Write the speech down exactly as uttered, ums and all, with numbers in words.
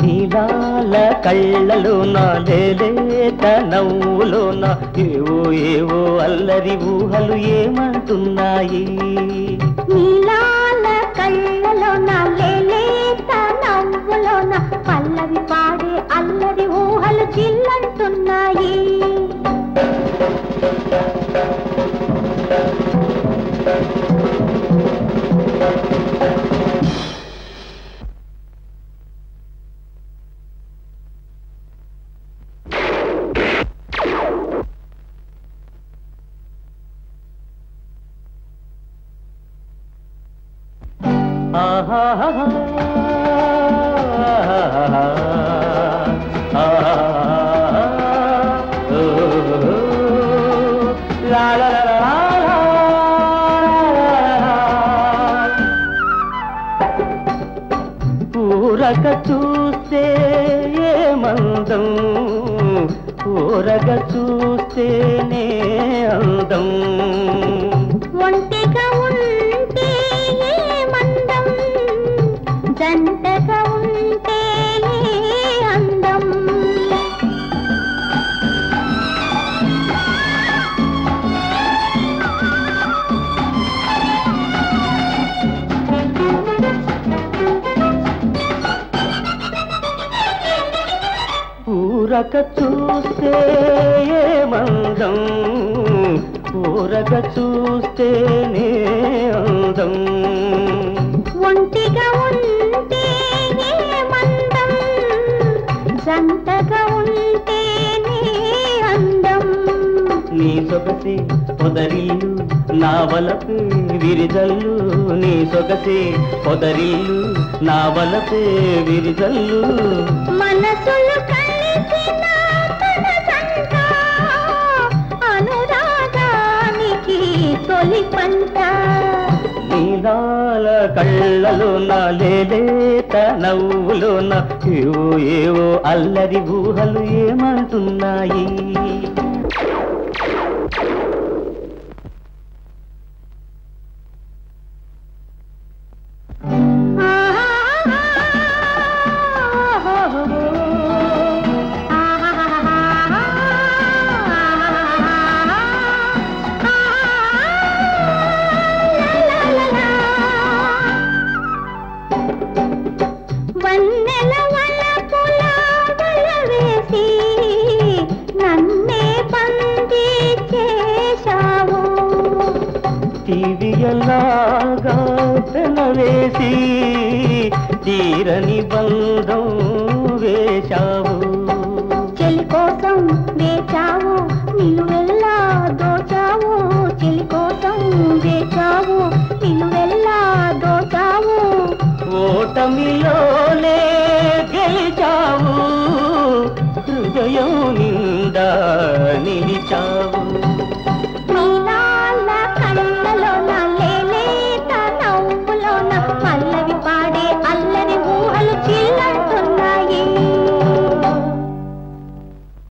నీలాల కళ్ళలోన లేలేత నవ్వులోన ఏవో ఏవో అల్లరి ఊహలు ఏమంటున్నాయి. నీలాల కళ్ళలోన లేలేత నవ్వులోన పల్లవి పాడే అల్లరి ఊహలు జిల్లంటున్నాయి. ఊరక చూస్తే మందం ఊరక చూస్తేనే అందం ఒంటిగా ఉంటే మందం జంటగా ఉంటే అందం ఊరక చూస్తే మందం ఊరక చూస్తేనే అందం ఒంటిగా ఉంటే మందం జంటగా ఉంటేనే అందం నీ సొగసే పొదరిల్లు నా వలపే విరిజల్లు నీ సొగసే పొదరిల్లు నా వలపే విరిజల్లు మనసులు కలిసిన మనసంట అనురాగానికి తొలి పంట నీలాల కళ్ళలోన లేలేత నవ్వులోన ఏవో ఏవో అల్లరి ఊహలు ఏమంటున్నాయి. వన్నెల వలపుల వల వేసి నన్నే బందీ చేశావు. తీవియలాగా తెలవేసి తీరని బంధం వేశావు. చెలి కోసం వేచావు నిలువెల్లా దోచావు. చెలి కోసం వేచావు నిలువెల్లా దోచావు. ఓటమిలో